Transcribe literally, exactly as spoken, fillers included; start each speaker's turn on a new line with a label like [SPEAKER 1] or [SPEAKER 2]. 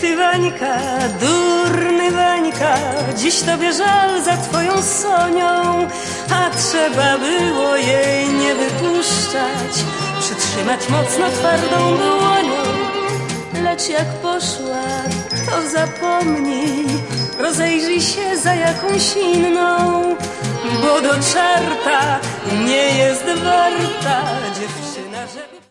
[SPEAKER 1] ty Wańka, durny Wańka, dziś tobie żal za twoją Sonią, a trzeba było jej nie wypuszczać, przytrzymać mocno twardą dłonią. Lecz jak poszła, to zapomnij, rozejrzyj się za jakąś inną, bo do czarta nie jest warta dziewczyna, żeby...